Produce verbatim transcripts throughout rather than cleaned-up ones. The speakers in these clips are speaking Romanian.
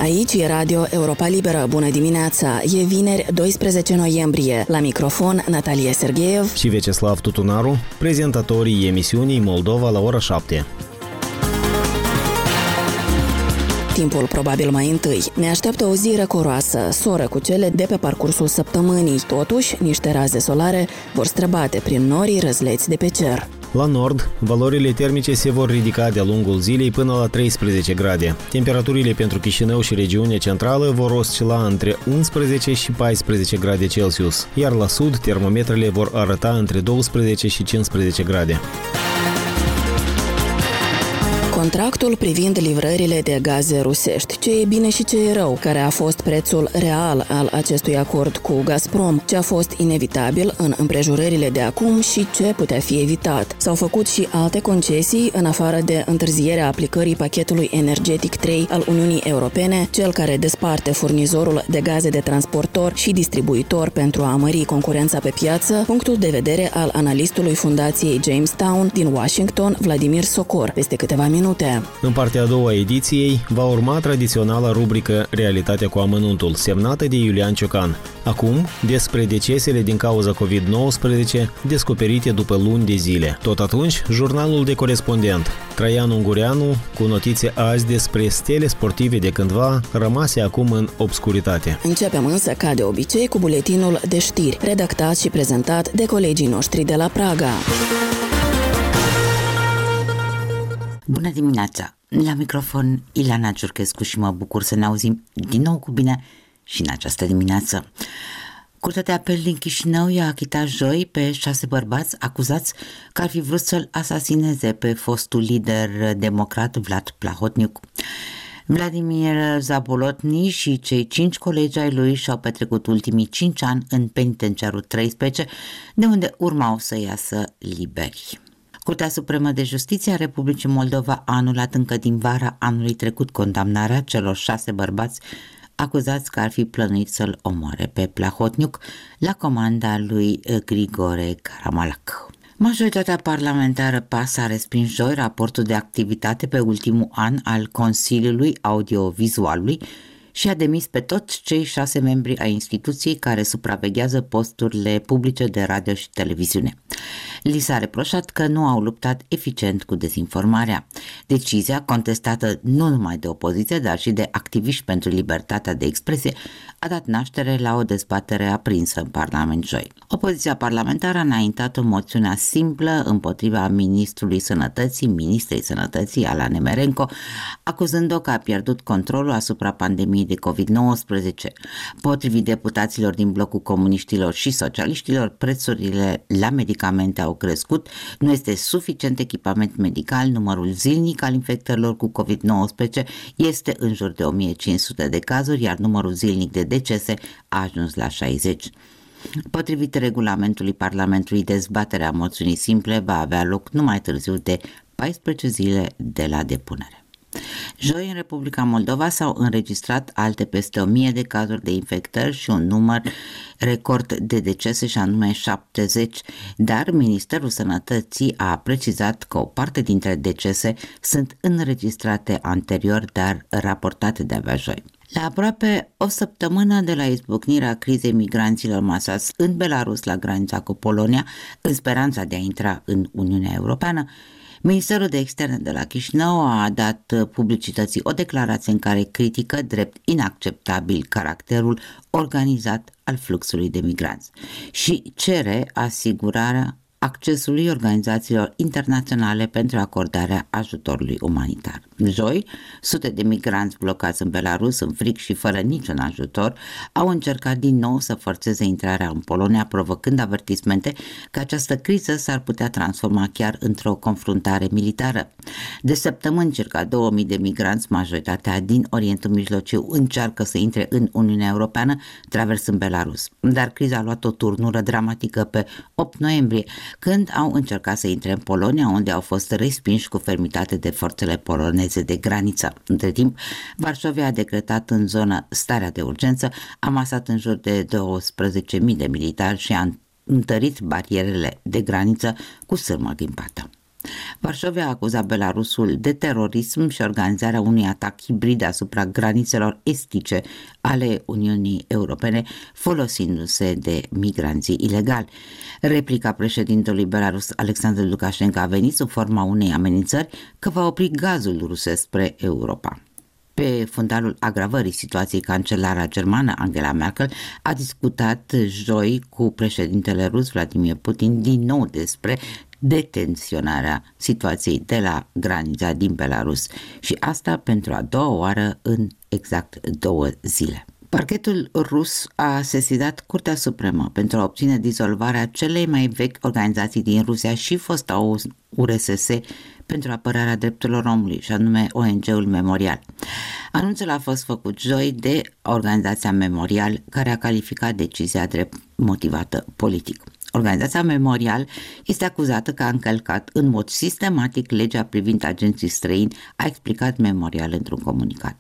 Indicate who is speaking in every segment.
Speaker 1: Aici e Radio Europa Liberă. Bună dimineața! E vineri, doisprezece noiembrie. La microfon, Natalia Sergeev
Speaker 2: și Vyacheslav Tutunaru, prezentatorii emisiunii Moldova la ora șapte.
Speaker 1: Timpul probabil mai întâi. Ne așteaptă o zi răcoroasă, soră cu cele de pe parcursul săptămânii. Totuși, niște raze solare vor străbate prin norii răzleți de pe cer.
Speaker 2: La nord, valorile termice se vor ridica de-a lungul zilei până la treisprezece grade. Temperaturile pentru Chișinău și regiunea centrală vor oscila între unsprezece și paisprezece grade Celsius, iar la sud termometrele vor arăta între douăsprezece și cincisprezece grade.
Speaker 1: Contractul privind livrările de gaze rusești, ce e bine și ce e rău, care a fost prețul real al acestui acord cu Gazprom, ce a fost inevitabil în împrejurările de acum și ce putea fi evitat. S-au făcut și alte concesii în afară de întârzierea aplicării pachetului energetic trei al Uniunii Europene, cel care desparte furnizorul de gaze de transportor și distribuitor pentru a mări concurența pe piață, punctul de vedere al analistului Fundației Jamestown din Washington, Vladimir Socor, peste câteva minute.
Speaker 2: În partea a doua a ediției va urma tradiționala rubrică Realitatea cu amănuntul, semnată de Iulian Ciocan. Acum, despre decesele din cauza covid nouăsprezece descoperite după luni de zile. Tot atunci, jurnalul de corespondent Traian Ungureanu, cu notițe azi despre stele sportive de cândva rămase acum în obscuritate.
Speaker 1: Începem însă, ca de obicei, cu buletinul de știri, redactat și prezentat de colegii noștri de la Praga.
Speaker 3: Bună dimineața! La microfon Ileana Giurchescu și mă bucur să ne auzim din nou cu bine și în această dimineață. Curtea de apel din Chișinău i-a achitat joi pe șase bărbați acuzați că ar fi vrut să-l asasineze pe fostul lider democrat Vlad Plahotniuc. Vladimir Zabolotny și cei cinci colegi ai lui și-au petrecut ultimii cinci ani în penitenciarul treisprezece, de unde urmau să iasă liberi. Curtea Supremă de Justiție a Republicii Moldova a anulat încă din vara anului trecut condamnarea celor șase bărbați acuzați că ar fi plănuit să-l omoare pe Plahotniuc la comanda lui Grigore Karamalak. Majoritatea parlamentară P A S a respins joi raportul de activitate pe ultimul an al Consiliului Audiovizualului și a demis pe toți cei șase membri ai instituției care supraveghează posturile publice de radio și televiziune. Li s-a reproșat că nu au luptat eficient cu dezinformarea. Decizia, contestată nu numai de opoziție, dar și de activiști pentru libertatea de expresie, a dat naștere la o dezbatere aprinsă în Parlament joi. Opoziția parlamentară a înaintat o moțiune simplă împotriva ministrului sănătății, ministrei sănătății, Ala Nemerenko, acuzând-o că a pierdut controlul asupra pandemiei de covid nouăsprezece. Potrivit deputaților din blocul comuniștilor și socialiștilor, prețurile la medicamente au crescut, nu este suficient echipament medical, numărul zilnic al infectărilor cu covid nouăsprezece este în jur de o mie cinci sute de cazuri, iar numărul zilnic de decese a ajuns la șaizeci. Potrivit regulamentului Parlamentului, dezbaterea moțiunii simple va avea loc numai târziu de paisprezece zile de la depunere. Joi, în Republica Moldova s-au înregistrat alte peste o mie de cazuri de infectări și un număr record de decese, și anume șaptezeci, dar Ministerul Sănătății a precizat că o parte dintre decese sunt înregistrate anterior, dar raportate de-abia joi. La aproape o săptămână de la izbucnirea crizei migranților masați în Belarus la granița cu Polonia, în speranța de a intra în Uniunea Europeană, Ministerul de Externe de la Chișinău a dat publicității o declarație în care critică drept inacceptabil caracterul organizat al fluxului de migranți și cere asigurarea accesului organizațiilor internaționale pentru acordarea ajutorului umanitar. Joi, sute de migranți blocați în Belarus, în fric și fără niciun ajutor, au încercat din nou să forțeze intrarea în Polonia, provocând avertismente că această criză s-ar putea transforma chiar într-o confruntare militară. De săptămâni, circa două mii de migranți, majoritatea din Orientul Mijlociu, încearcă să intre în Uniunea Europeană, traversând Belarus. Dar criza a luat o turnură dramatică pe opt noiembrie, când au încercat să intre în Polonia, unde au fost respinși cu fermitate de forțele poloneze de graniță. Între timp, Varșovia a decretat în zonă starea de urgență, a masat în jur de douăsprezece mii de militari și a întărit barierele de graniță cu sârmă ghimpată. Varsovia a acuzat Belarusul de terorism și organizarea unui atac hibrid asupra granițelor estice ale Uniunii Europene, folosindu-se de migranții ilegali. Replica președintelui Belarus, Alexandru Lukashenko, a venit sub forma unei amenințări că va opri gazul rusesc spre Europa. Pe fundalul agravării situației, cancelara germană Angela Merkel a discutat joi cu președintele rus Vladimir Putin din nou despre detenționarea situației de la granița din Belarus și asta pentru a doua oară în exact două zile. Parchetul rus a sesizat Curtea Supremă pentru a obține dizolvarea celei mai vechi organizații din Rusia și fosta U R S S pentru apărarea drepturilor omului, și anume O N G-ul Memorial. Anunțul a fost făcut joi de organizația Memorial, care a calificat decizia drept motivată politic. Organizația Memorial este acuzată că a încălcat în mod sistematic legea privind agenții străini, a explicat Memorial într-un comunicat.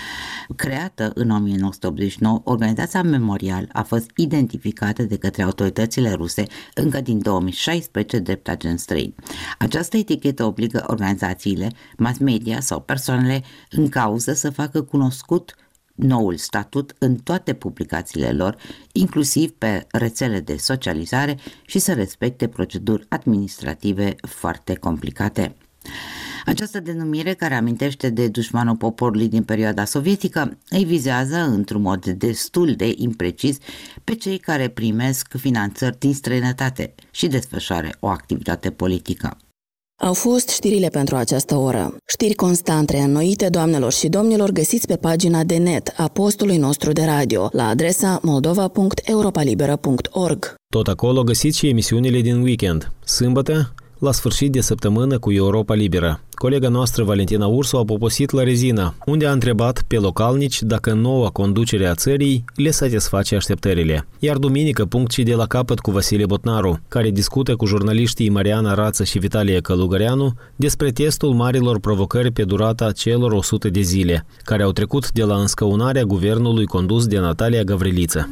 Speaker 3: Creată în o mie nouă sute optzeci și nouă, organizația Memorial a fost identificată de către autoritățile ruse încă din două mii șaisprezece drept agent străin. Această etichetă obligă organizațiile, mass media sau persoanele în cauză să facă cunoscut noul statut în toate publicațiile lor, inclusiv pe rețele de socializare, și să respecte proceduri administrative foarte complicate. Această denumire, care amintește de dușmanul poporului din perioada sovietică, îi vizează într-un mod destul de imprecis pe cei care primesc finanțări din străinătate și desfășoară o activitate politică.
Speaker 1: Au fost știrile pentru această oră. Știri constant reînnoite, doamnelor și domnilor, găsiți pe pagina de net a postului nostru de radio, la adresa moldova punct europalibera punct org.
Speaker 2: Tot acolo găsiți și emisiunile din weekend. Sâmbătă, la sfârșit de săptămână cu Europa Liberă. Colega noastră Valentina Ursu a poposit la Rezina, unde a întrebat pe localnici dacă noua conducere a țării le satisface așteptările. Iar duminică, punct și de la capăt cu Vasile Botnaru, care discută cu jurnaliștii Mariana Rață și Vitalie Călugăreanu despre testul marilor provocări pe durata celor o sută de zile, care au trecut de la înscăunarea guvernului condus de Natalia Gavriliță.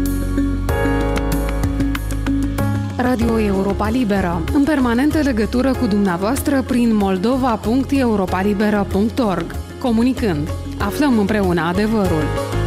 Speaker 4: Radio Europa Liberă, în permanentă legătură cu dumneavoastră prin moldova punct europalibera punct org. Comunicând, aflăm împreună adevărul.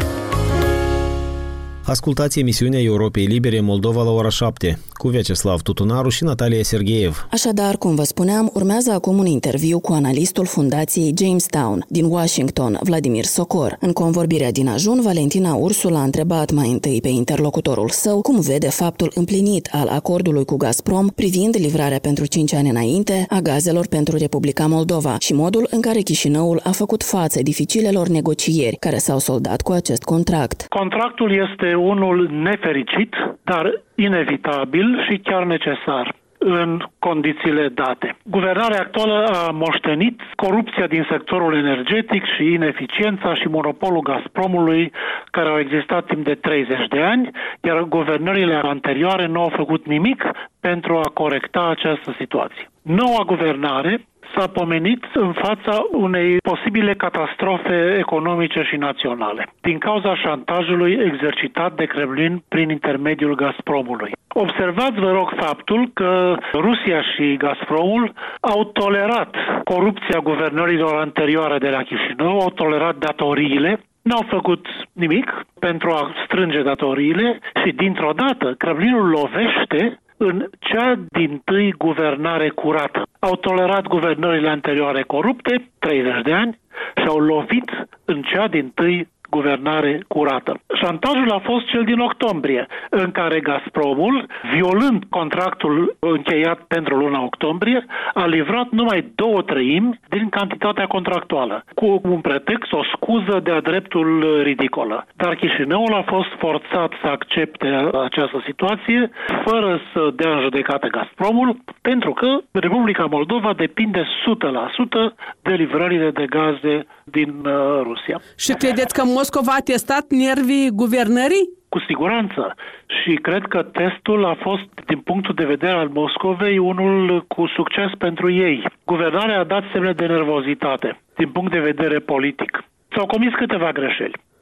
Speaker 2: Ascultați emisiunea Europei Libere Moldova la ora șapte, cu Vyacheslav Tutunaru și Natalia Sergeev.
Speaker 1: Așadar, cum vă spuneam, urmează acum un interviu cu analistul fundației Jamestown din Washington, Vladimir Socor. În convorbirea din ajun, Valentina Ursu l-a întrebat mai întâi pe interlocutorul său cum vede faptul împlinit al acordului cu Gazprom privind livrarea pentru cinci ani înainte a gazelor pentru Republica Moldova și modul în care Chișinăul a făcut față dificilelor negocieri care s-au soldat cu acest contract.
Speaker 5: Contractul este unul nefericit, dar inevitabil și chiar necesar în condițiile date. Guvernarea actuală a moștenit corupția din sectorul energetic și ineficiența și monopolul Gazpromului, care au existat timp de treizeci de ani, iar guvernările anterioare nu au făcut nimic pentru a corecta această situație. Noua guvernare s-a pomenit în fața unei posibile catastrofe economice și naționale, din cauza șantajului exercitat de Kremlin prin intermediul Gazpromului. Observați, vă rog, faptul că Rusia și Gazpromul au tolerat corupția guvernărilor anterioare de la Chișinău, au tolerat datoriile, n-au făcut nimic pentru a strânge datoriile și, dintr-o dată, Kremlinul lovește în cea dintâi guvernare curată. Au tolerat guvernările anterioare corupte, treizeci de ani, și au lovit în cea dintâi guvernare curată. Șantajul a fost cel din octombrie, în care Gazpromul, violând contractul încheiat pentru luna octombrie, a livrat numai două treimi din cantitatea contractuală, cu un pretext, o scuză de-a dreptul ridicolă. Dar Chișinăul a fost forțat să accepte această situație, fără să dea în judecată Gazpromul, pentru că Republica Moldova depinde o sută la sută de livrările de gaze din uh, Rusia.
Speaker 6: Și credeți că Moscova a testat nervii guvernării?
Speaker 5: Cu siguranță. Și cred că testul a fost, din punctul de vedere al Moscovei, unul cu succes pentru ei. Guvernarea a dat semne de nervozitate, din punct de vedere politic. S-au comis câteva greșeli.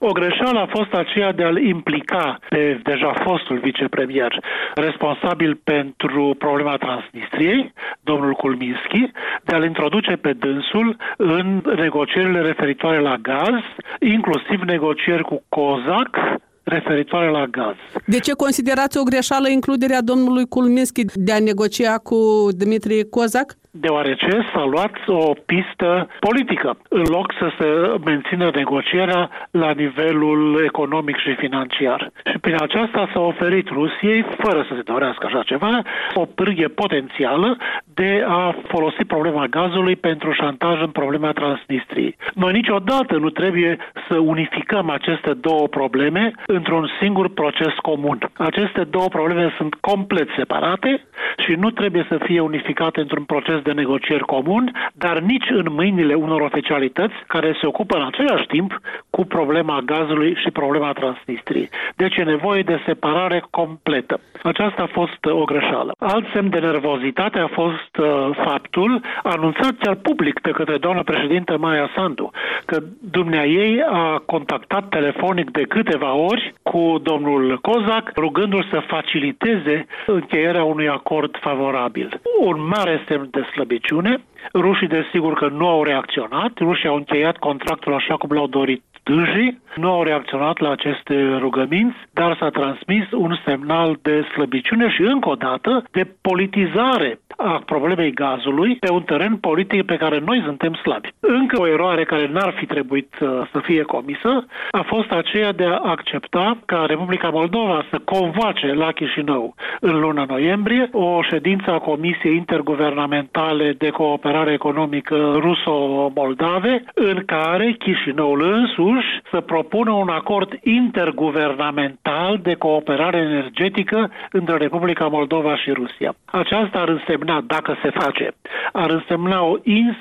Speaker 5: O greșeală a fost aceea de a-l implica pe deja fostul vicepremier responsabil pentru problema Transnistriei, domnul Kulminski, de a-l introduce pe dânsul în negocierile referitoare la gaz, inclusiv negocieri cu COSAC referitoare la gaz.
Speaker 6: De ce considerați o greșeală includerea domnului Kulminski de a negocia cu Dmitrie Kozak?
Speaker 5: Deoarece s-a luat o pistă politică, în loc să se mențină negocierea la nivelul economic și financiar. Și prin aceasta s-a oferit Rusiei, fără să se dorească așa ceva, o pârghie potențială de a folosi problema gazului pentru șantaj în problema Transnistriei. Noi niciodată nu trebuie să unificăm aceste două probleme într-un singur proces comun. Aceste două probleme sunt complet separate și nu trebuie să fie unificate într-un proces de negocieri comun, dar nici în mâinile unor oficialități care se ocupă în același timp cu problema gazului și problema Transnistriei. Deci e nevoie de separare completă. Aceasta a fost o greșeală. Alt semn de nervozitate a fost uh, faptul anunțat chiar public de către doamna președintă Maia Sandu, că dumneaei a contactat telefonic de câteva ori cu domnul Kozak, rugându-l să faciliteze încheierea unui acord favorabil. Un mare semn de slăbiciune. Rușii desigur că nu au reacționat, rușii au încheiat contractul așa cum l-au dorit dânsii, nu au reacționat la aceste rugăminți, dar s-a transmis un semnal de slăbiciune și încă o dată de politizare a problemei gazului pe un teren politic pe care noi suntem slabi. Încă o eroare care n-ar fi trebuit să fie comisă a fost aceea de a accepta ca Republica Moldova să convoace la Chișinău în luna noiembrie o ședință a Comisiei Interguvernamentale de Cooperare Economică Ruso-Moldave, în care Chișinăul însuși să propună un acord interguvernamental de cooperare energetică între Republica Moldova și Rusia. Aceasta ar însemna, dacă se face, ar însemna o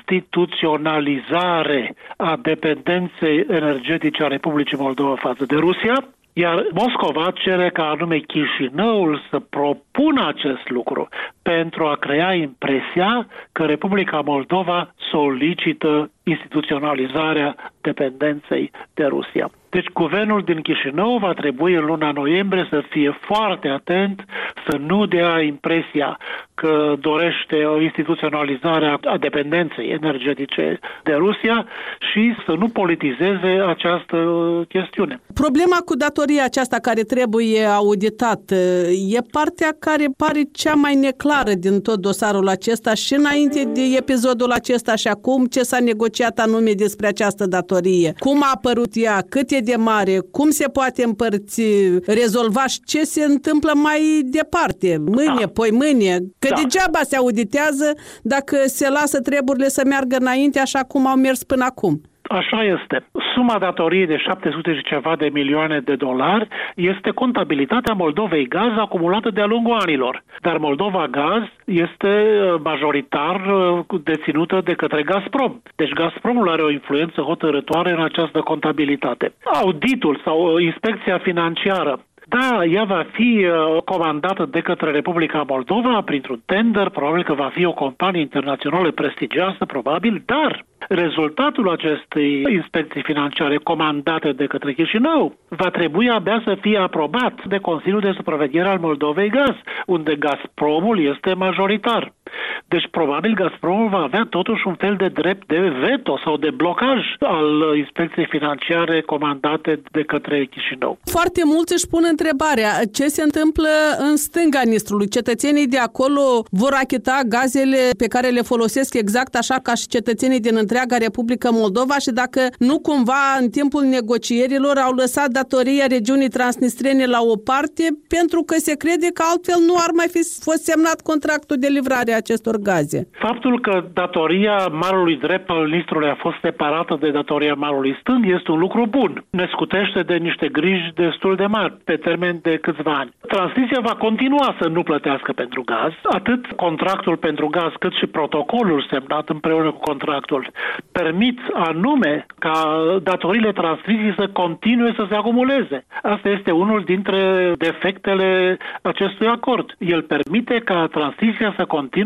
Speaker 5: instituționalizare a dependenței energetice a Republicii Moldova față de Rusia, iar Moscova cere ca anume Chișinăul să propună acest lucru pentru a crea impresia că Republica Moldova solicită instituționalizarea dependenței de Rusia. Deci guvernul din Chișinău va trebui în luna noiembrie să fie foarte atent, să nu dea impresia că dorește o instituționalizare a dependenței energetice de Rusia și să nu politizeze această chestiune.
Speaker 6: Problema cu datoria aceasta care trebuie auditată e partea care pare cea mai neclară din tot dosarul acesta și înainte de episodul acesta și acum ce s-a negociat anume despre această datorie. Cum a apărut ea, cât e de mare, cum se poate împărți, rezolva și ce se întâmplă mai departe, mâine, da. poi mâine, că da. degeaba se auditează dacă se lasă treburile să meargă înainte așa cum au mers până acum.
Speaker 5: Așa este. Suma datoriei de șapte sute și ceva de milioane de dolari este contabilitatea Moldovei Gaz acumulată de-a lungul anilor. Dar Moldova Gaz este majoritar deținută de către Gazprom. Deci Gazpromul are o influență hotărătoare în această contabilitate. Auditul sau inspecția financiară, da, ea va fi uh, comandată de către Republica Moldova printr-un tender, probabil că va fi o companie internațională prestigioasă, probabil, dar rezultatul acestei inspecții financiare comandate de către Chișinău va trebui abia să fie aprobat de Consiliul de Supraveghere al Moldovei Gaz, unde Gazpromul este majoritar. Deci probabil Gazpromul va avea totuși un fel de drept de veto sau de blocaj al inspecției financiare comandate de către Chișinău.
Speaker 6: Foarte mulți își pun întrebarea ce se întâmplă în stânga Nistrului. Cetățenii de acolo vor achita gazele pe care le folosesc exact așa ca și cetățenii din întreaga Republică Moldova și dacă nu cumva în timpul negocierilor au lăsat datoria regiunii transnistrene la o parte pentru că se crede că altfel nu ar mai fi fost semnat contractul de livrare a acestor gaze.
Speaker 5: Faptul că datoria malului drept al Nistrului a fost separată de datoria malului stâng este un lucru bun. Ne scutește de niște griji destul de mari pe termen de câțiva ani. Transnistria va continua să nu plătească pentru gaz, atât contractul pentru gaz cât și protocolul semnat împreună cu contractul permit anume ca datoriile Transnistriei să continue să se acumuleze. Asta este unul dintre defectele acestui acord. El permite ca Transnistria să continue să acumuleze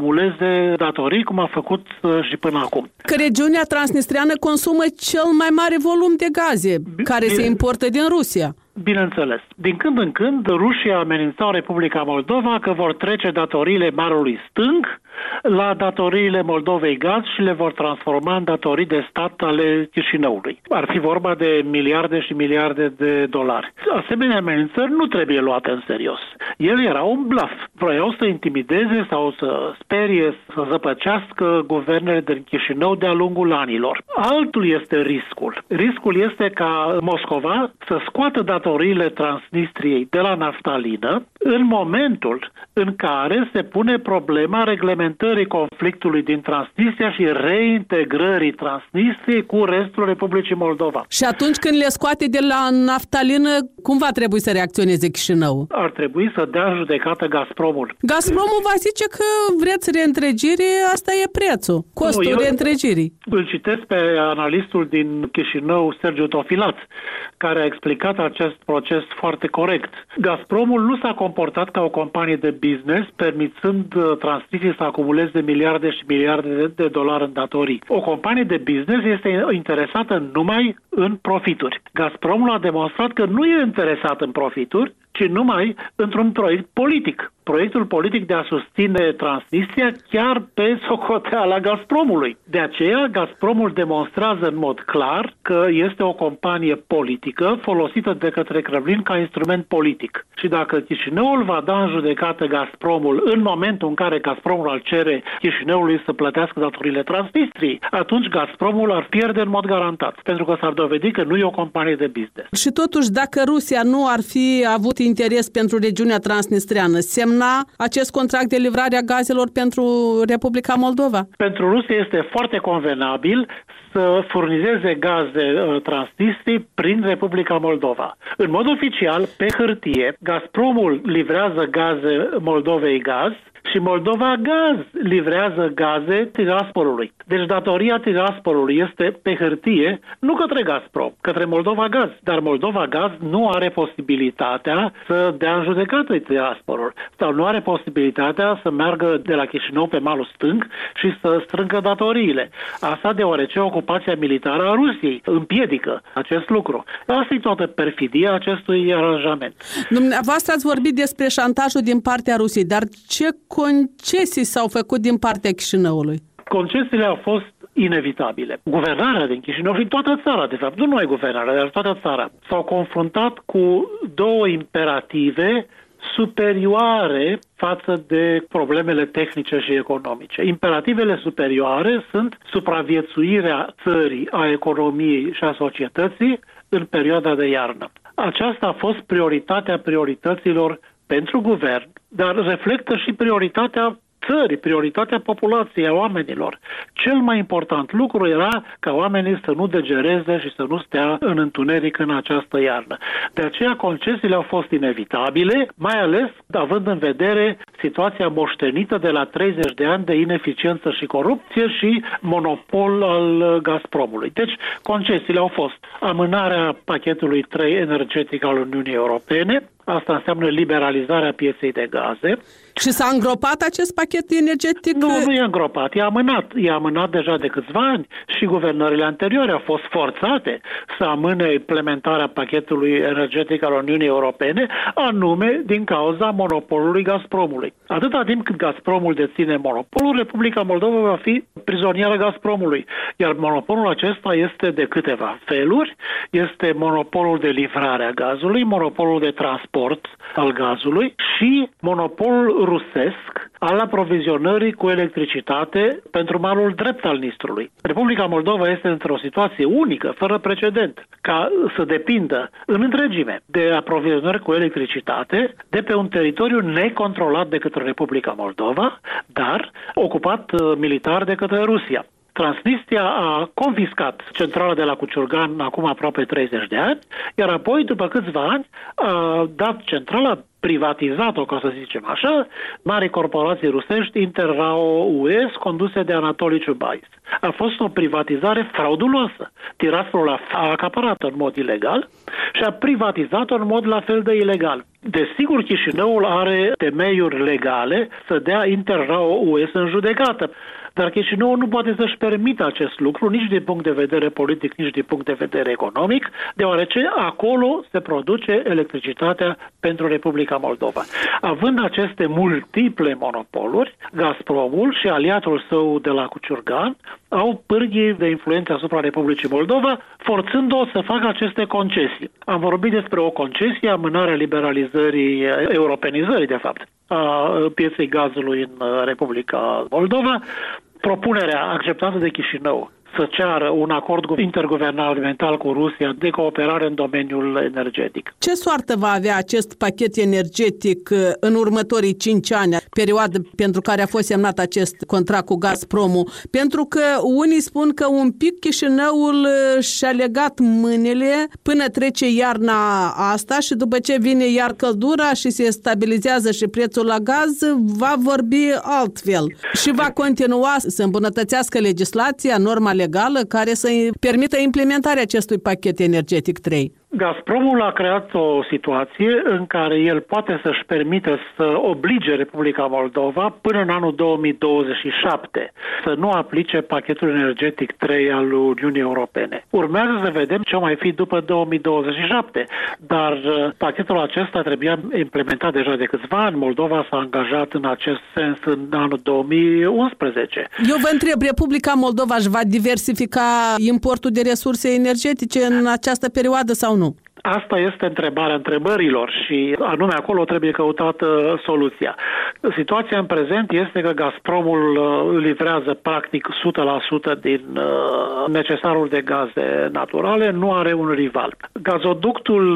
Speaker 5: acumuleze datorii, cum a făcut și până acum.
Speaker 6: Că regiunea transnistreană consumă cel mai mare volum de gaze, care se importă din Rusia.
Speaker 5: Bineînțeles. Din când în când, rușii amenințau Republica Moldova că vor trece datoriile Marului Stâng la datoriile Moldovei Gaz și le vor transforma în datorii de stat ale Chișinăului. Ar fi vorba de miliarde și miliarde de dolari. Asemenea amenințări nu trebuie luate în serios. El era un blaf. Vroiau să intimideze sau să sperie, să zăpăcească guvernele din Chișinău de-a lungul anilor. Altul este riscul. Riscul este ca Moscova să scoată datoriile Transnistriei de la naftalină în momentul în care se pune problema reglementării conflictului din Transnistria și reintegrării Transnistriei cu restul Republicii Moldova.
Speaker 6: Și atunci când le scoate de la naftalină, cum va trebui să reacționeze Chișinău?
Speaker 5: Ar trebui să dea în judecată Gazpromul.
Speaker 6: Gazpromul va zice că vreți reîntregire, asta e prețul, costul nu, eu reîntregirii.
Speaker 5: Îl citesc pe analistul din Chișinău, Sergiu Tofilaț, care a explicat acest proces foarte corect. Gazpromul nu s-a comportat ca o companie de business, permițând Transnistriei să acumuleze miliarde și miliarde de dolari în datorii. O companie de business este interesată numai în profituri. Gazpromul a demonstrat că nu e interesat în profituri, ci numai într-un proiect politic. Proiectul politic de a susține Transnistria chiar pe socoteala Gazpromului. De aceea, Gazpromul demonstrează în mod clar că este o companie politică folosită de către Kremlin ca instrument politic. Și dacă Chișinăul va da în judecată Gazpromul în momentul în care Gazpromul ar cere Chișinăului să plătească datorile Transnistriei, atunci Gazpromul ar pierde în mod garantat, pentru că s-ar dovedi că nu e o companie de business.
Speaker 6: Și totuși, dacă Rusia nu ar fi avut interes pentru regiunea transnistreană, semna acest contract de livrare a gazelor pentru Republica Moldova?
Speaker 5: Pentru Rusia este foarte convenabil să furnizeze gaze uh, Transnistriei prin Republica Moldova. În mod oficial, pe hârtie, Gazpromul livrează gaze Moldovei Gaz și Moldova Gaz livrează gaze Tiraspolului. Deci datoria Tiraspolului este pe hârtie, nu către Gazprom, către Moldova Gaz. Dar Moldova Gaz nu are posibilitatea să dea în judecată Tiraspolul sau nu are posibilitatea să meargă de la Chișinău pe malul stâng și să strângă datoriile. Asta deoarece ocupația militară a Rusiei împiedică acest lucru. Asta e toată perfidia acestui aranjament.
Speaker 6: Dumneavoastră ați vorbit despre șantajul din partea Rusiei, dar ce concesii s-au făcut din partea Chișinăului?
Speaker 5: Concesiile au fost inevitabile. Guvernarea din Chișinău și toată țara, de fapt, nu numai guvernarea, dar toată țara, s-au confruntat cu două imperative superioare față de problemele tehnice și economice. Imperativele superioare sunt supraviețuirea țării, a economiei și a societății în perioada de iarnă. Aceasta a fost prioritatea priorităților pentru guvern, dar reflectă și prioritatea țării, prioritatea populației, a oamenilor. Cel mai important lucru era ca oamenii să nu degereze și să nu stea în întuneric în această iarnă. De aceea concesiile au fost inevitabile, mai ales având în vedere situația moștenită de la treizeci de ani de ineficiență și corupție și monopol al Gazpromului. Deci concesiile au fost amânarea pachetului trei energetic al Uniunii Europene, asta înseamnă liberalizarea pieței de gaze.
Speaker 6: Și s-a îngropat acest pachet energetic?
Speaker 5: Nu, nu e îngropat, e amânat. E amânat deja de câțiva ani și guvernările anterioare au fost forțate să amâne implementarea pachetului energetic al Uniunii Europene, anume din cauza monopolului Gazpromului. Atâta timp cât Gazpromul deține monopolul, Republica Moldova va fi prizonieră Gazpromului. Iar monopolul acesta este de câteva feluri. Este monopolul de livrare a gazului, monopolul de transport al gazului și monopolul rusesc al aprovizionării cu electricitate pentru malul drept al Nistrului. Republica Moldova este într-o situație unică, fără precedent, ca să depindă în întregime de aprovizionări cu electricitate de pe un teritoriu necontrolat de către Republica Moldova, dar ocupat uh, militar de către Rusia. Transnistria a confiscat centrala de la Cuciurgan acum aproape treizeci de ani, iar apoi, după câțiva ani, a dat centrala, privatizat-o, ca să zicem așa, mari corporații rusești, Interrao U S, conduse de Anatoli Ciubais. A fost o privatizare frauduloasă. Tiraspolul a acaparat-o în mod ilegal și a privatizat-o în mod la fel de ilegal. Desigur, Chișinăul are temeiuri legale să dea Inter-RAO U S în judecată. Dar Chișinăul nu poate să-și permită acest lucru nici din punct de vedere politic, nici din punct de vedere economic, deoarece acolo se produce electricitatea pentru Republica Moldova. Având aceste multiple monopoluri, Gazpromul și aliatul său de la Cuciurgan au pârghii de influență asupra Republicii Moldova, forțând-o să facă aceste concesii. Am vorbit despre o concesie, amânarea liberalizării, europenizării, de fapt, a pieței gazului în Republica Moldova. Propunerea acceptată de Chișinău să ceară un acord interguvernamental cu Rusia de cooperare în domeniul energetic.
Speaker 6: Ce soartă va avea acest pachet energetic în următorii cinci ani, perioadă pentru care a fost semnat acest contract cu Gazpromul? Pentru că unii spun că un pic Chișinăul și-a legat mâinile până trece iarna asta și după ce vine iar căldura și se stabilizează și prețul la gaz, va vorbi altfel și va continua să îmbunătățească legislația, norma legală care să permită implementarea acestui pachet energetic trei.
Speaker 5: Gazpromul a creat o situație în care el poate să-și permită să oblige Republica Moldova până în anul două mii douăzeci și șapte să nu aplice pachetul energetic trei al Uniunii Europene. Urmează să vedem ce o mai fi după două mii douăzeci și șapte, dar pachetul acesta trebuia implementat deja de câțiva ani. Moldova s-a angajat în acest sens în anul două mii unsprezece.
Speaker 6: Eu vă întreb, Republica Moldova își va diversifica importul de resurse energetice în această perioadă sau nu?
Speaker 5: Asta este întrebarea întrebărilor și anume acolo trebuie căutată soluția. Situația în prezent este că Gazpromul livrează practic o sută la sută din necesarul de gaze naturale, nu are un rival. Gazoductul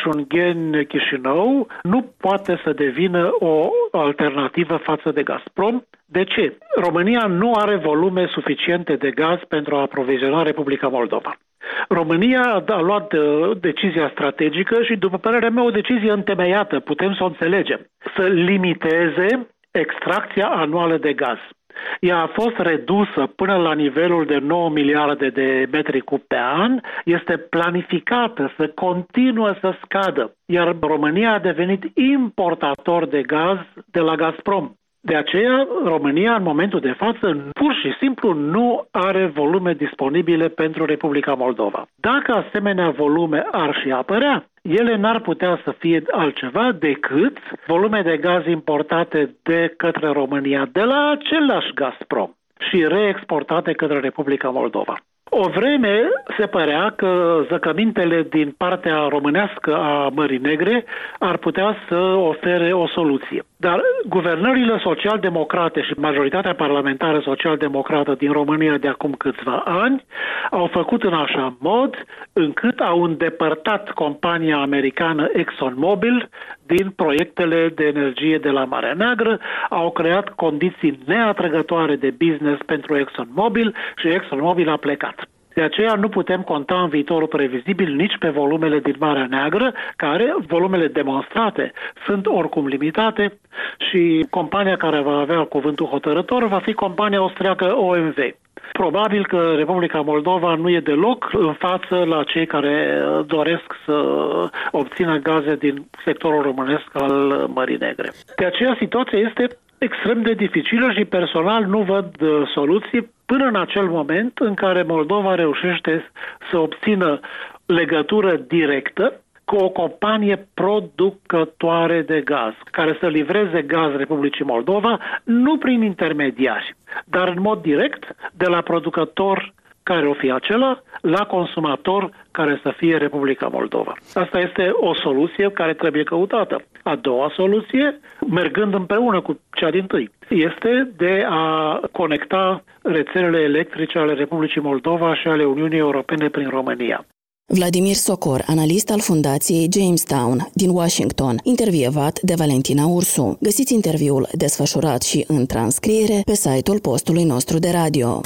Speaker 5: Iași-Ungheni-Chișinău nu poate să devină o alternativă față de Gazprom. De ce? România nu are volume suficiente de gaz pentru a aproviziona Republica Moldova. România a luat decizia strategică și, după părerea mea, o decizie întemeiată, putem să o înțelegem, să limiteze extracția anuală de gaz. Ea a fost redusă până la nivelul de nouă miliarde de metri cub pe an, este planificată să continuă să scadă, iar România a devenit importator de gaz de la Gazprom. De aceea, România, în momentul de față, pur și simplu nu are volume disponibile pentru Republica Moldova. Dacă asemenea volume ar și apărea, ele n-ar putea să fie altceva decât volume de gaz importate de către România de la același Gazprom și reexportate către Republica Moldova. O vreme se părea că zăcămintele din partea românească a Mării Negre ar putea să ofere o soluție. Dar guvernările social-democrate și majoritatea parlamentară social-democrată din România de acum câțiva ani au făcut în așa mod încât au îndepărtat compania americană ExxonMobil din proiectele de energie de la Marea Neagră, au creat condiții neatrăgătoare de business pentru ExxonMobil și ExxonMobil a plecat. De aceea nu putem conta în viitorul previzibil nici pe volumele din Marea Neagră, care, volumele demonstrate, sunt oricum limitate și compania care va avea cuvântul hotărător va fi compania austriacă O M V. Probabil că Republica Moldova nu e deloc în față la cei care doresc să obțină gaze din sectorul românesc al Mării Negre. De aceea situația este extrem de dificilă și personal nu văd soluții până în acel moment în care Moldova reușește să obțină legătură directă cu o companie producătoare de gaz, care să livreze gaz Republicii Moldova, nu prin intermediari, dar în mod direct de la producător care o fi acela, la consumator care să fie Republica Moldova. Asta este o soluție care trebuie căutată. A doua soluție, mergând împreună cu cea dintâi, este de a conecta rețelele electrice ale Republicii Moldova și ale Uniunii Europene prin România.
Speaker 1: Vladimir Socor, analist al Fundației Jamestown din Washington, intervievat de Valentina Ursu. Găsiți interviul desfășurat și în transcriere pe site-ul postului nostru de radio.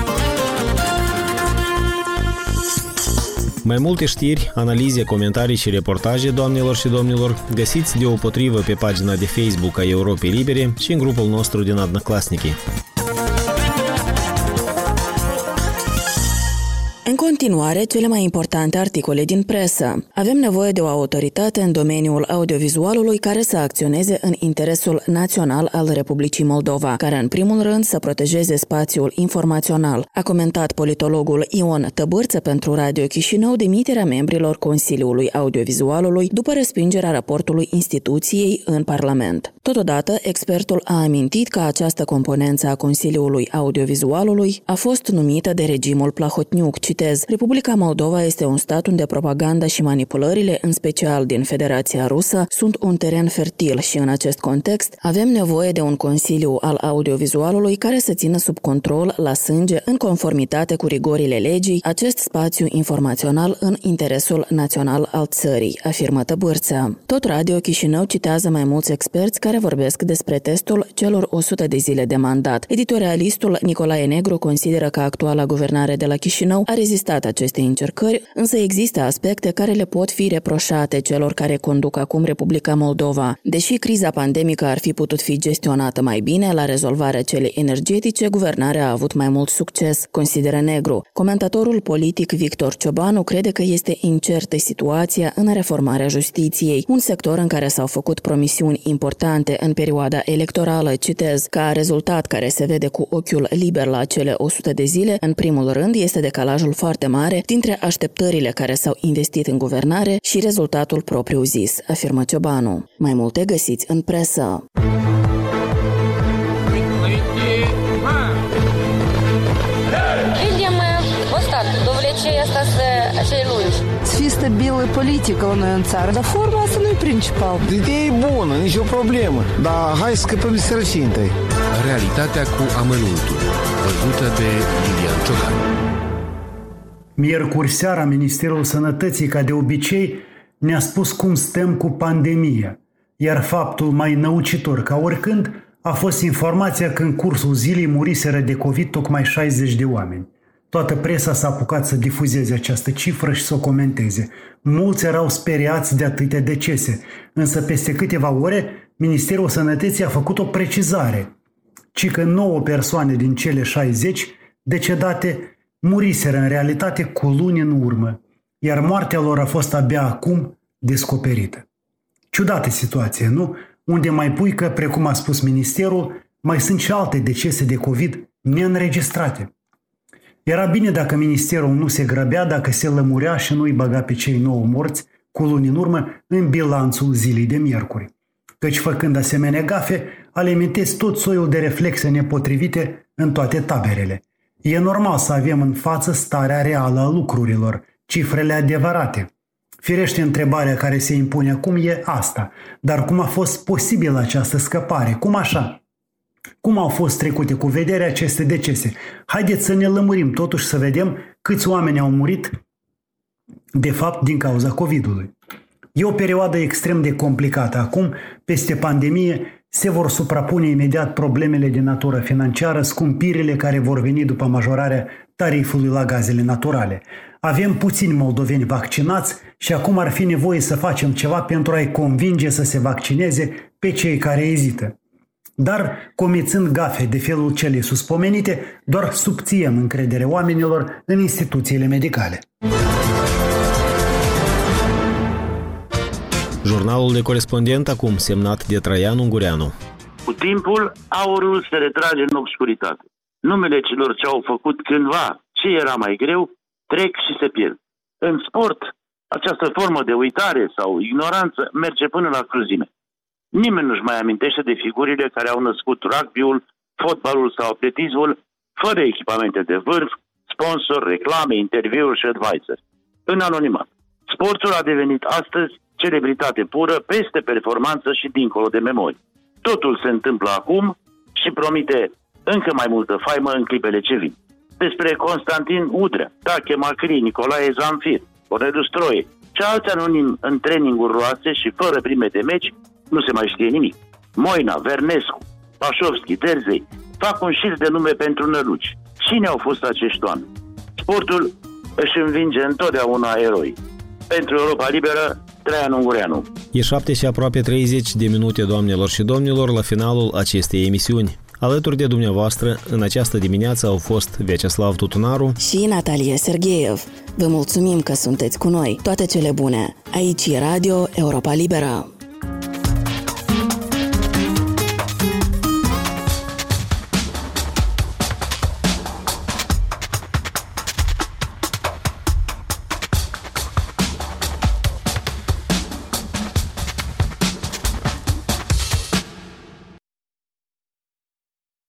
Speaker 2: Mai multe știri, analize, comentarii și reportaje, doamnelor și domnilor, găsiți deopotrivă pe pagina de Facebook a Europei Libere și în grupul nostru din Odnoklassniki.
Speaker 1: În continuare, cele mai importante articole din presă. Avem nevoie de o autoritate în domeniul audiovizualului care să acționeze în interesul național al Republicii Moldova, care în primul rând să protejeze spațiul informațional, a comentat politologul Ion Tăbârță pentru Radio Chișinău demiterea membrilor Consiliului Audiovizualului după respingerea raportului instituției în Parlament. Totodată, expertul a amintit că această componență a Consiliului Audiovizualului a fost numită de regimul Plahotniuc. Citez, Republica Moldova este un stat unde propaganda și manipulările, în special din Federația Rusă, sunt un teren fertil și în acest context avem nevoie de un Consiliu al Audiovizualului care să țină sub control la sânge, în conformitate cu rigorile legii, acest spațiu informațional în interesul național al țării, afirmă Tăbârță. Tot Radio Chișinău citează mai mulți experți care vorbesc despre testul celor o sută de zile de mandat. Editorialistul Nicolae Negru consideră că actuala guvernare de la Chișinău a rezistat acestei încercări, însă există aspecte care le pot fi reproșate celor care conduc acum Republica Moldova. Deși criza pandemică ar fi putut fi gestionată mai bine, la rezolvarea celei energetice, guvernarea a avut mai mult succes, consideră Negru. Comentatorul politic Victor Ciobanu crede că este incertă situația în reformarea justiției, un sector în care s-au făcut promisiuni importante în perioada electorală, citez, ca rezultat care se vede cu ochiul liber la cele o sută de zile, în primul rând este decalajul foarte mare dintre așteptările care s-au investit în guvernare și rezultatul propriu-zis, afirmă Ciobanu. Mai multe găsiți în presă.
Speaker 7: Să fie stabilă politică la noi în țară, dar forma asta nu e principal.
Speaker 8: Ideea e bună, nicio problemă, dar hai să scăpăm de sărăcie întâi.
Speaker 9: Realitatea cu amănuntul, văzută de Iulian Ciocan.
Speaker 10: Miercuri seara, Ministerul Sănătății, ca de obicei, ne-a spus cum stăm cu pandemia, iar faptul mai năucitor ca oricând a fost informația că în cursul zilei muriseră de COVID tocmai șaizeci de oameni. Toată presa s-a apucat să difuzeze această cifră și să o comenteze. Mulți erau speriați de atâtea decese, însă peste câteva ore Ministerul Sănătății a făcut o precizare, ci că nouă persoane din cele șaizeci decedate muriseră în realitate cu luni în urmă, iar moartea lor a fost abia acum descoperită. Ciudată situație, nu? Unde mai pui că, precum a spus ministerul, mai sunt și alte decese de COVID neînregistrate. Era bine dacă ministerul nu se grăbea, dacă se lămurea și nu îi băga pe cei nouă morți cu luni în urmă în bilanțul zilei de miercuri. Căci făcând asemenea gafe, alimentezi tot soiul de reflexe nepotrivite în toate taberele. E normal să avem în față starea reală a lucrurilor, cifrele adevărate. Firește, întrebarea care se impune acum e asta. Dar cum a fost posibilă această scăpare? Cum așa? Cum au fost trecute cu vederea aceste decese? Haideți să ne lămurim totuși să vedem câți oameni au murit de fapt din cauza COVID-ului. E o perioadă extrem de complicată. Acum, peste pandemie, se vor suprapune imediat problemele de natură financiară, scumpirile care vor veni după majorarea tarifului la gazele naturale. Avem puțini moldoveni vaccinați și acum ar fi nevoie să facem ceva pentru a-i convinge să se vaccineze pe cei care ezită. Dar, comițând gafe de felul celei suspomenite, doar subțiem încrederea oamenilor în instituțiile medicale.
Speaker 2: Jurnalul de corespondent acum semnat de Traian Ungureanu.
Speaker 11: Cu timpul, aurul se retrage în obscuritate. Numele celor ce au făcut cândva ce era mai greu trec și se pierd. În sport, această formă de uitare sau ignoranță merge până la cruzime. Nimeni nu-și mai amintește de figurile care au născut rugby-ul, fotbalul sau atletismul, fără echipamente de vârf, sponsor, reclame, interviuri și advisor. În anonimat. Sportul a devenit astăzi celebritate pură, peste performanță și dincolo de memorie. Totul se întâmplă acum și promite încă mai multă faimă în clipele ce vin. Despre Constantin Udrea, Tache Macri, Nicolae Zamfir, Corneliu Stroie și alți anonimi în traininguri roase și fără prime de meci, nu se mai știe nimic. Moina, Vernescu, Pașovski, Terzei fac un șir de nume pentru năluci. Cine au fost acești oameni? Sportul își învinge întotdeauna eroi. Pentru Europa Liberă, Traian Ungureanu.
Speaker 2: E șapte și aproape treizeci de minute, doamnelor și domnilor, la finalul acestei emisiuni. Alături de dumneavoastră, în această dimineață au fost Vyacheslav Tutunaru
Speaker 1: și Natalia Sergeev. Vă mulțumim că sunteți cu noi. Toate cele bune! Aici e Radio Europa Liberă.